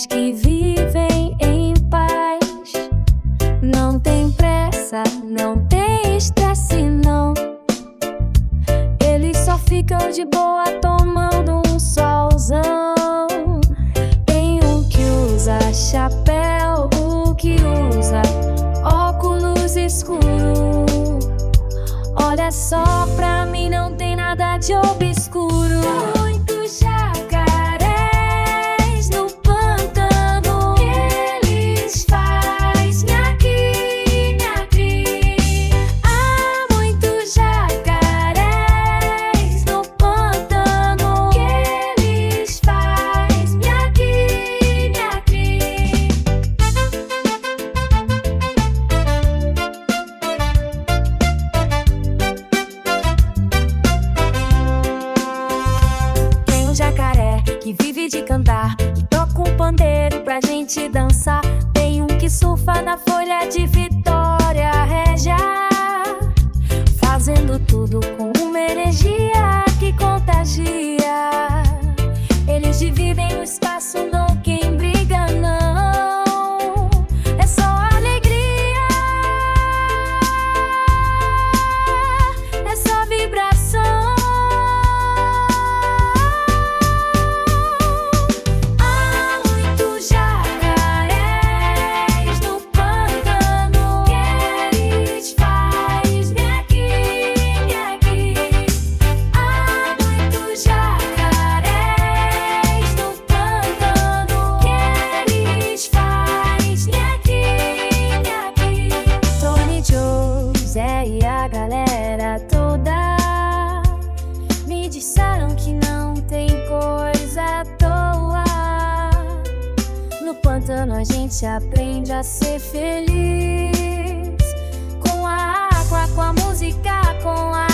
jacarés que vivem em paz. Não tem pressa, não tem estresse, não. Eles só ficam de boa tomando um solzão. Tem um que usa chapéu, o que usa óculos escuros. Olha só, pra mim não tem nada de obscuro. Muitos jacarés no pântano, eles fazem nhaqui, nhaqui. Há muitos jacarés no pântano, eles fazem nhaqui, nhaqui. Tem um jacaré que vive de cantar e toca um pandeiro pra gente dançar. Tem um que surfa na folha de Vitória Régia, fazendo tudo com uma energia que contagia. Eles dividem o espaço, não quem briga, não. É só alegria, é só vibração. Há muitos jacarés no pântano, eles fazem nhaqui, nhaqui. Há muitos jacarés no pântano, eles fazem nhaqui, nhaqui. Tony, José e a galera toda me disseram que não tem coisa à toa. No pântano a gente aprende a ser feliz, com a água, com a música, com a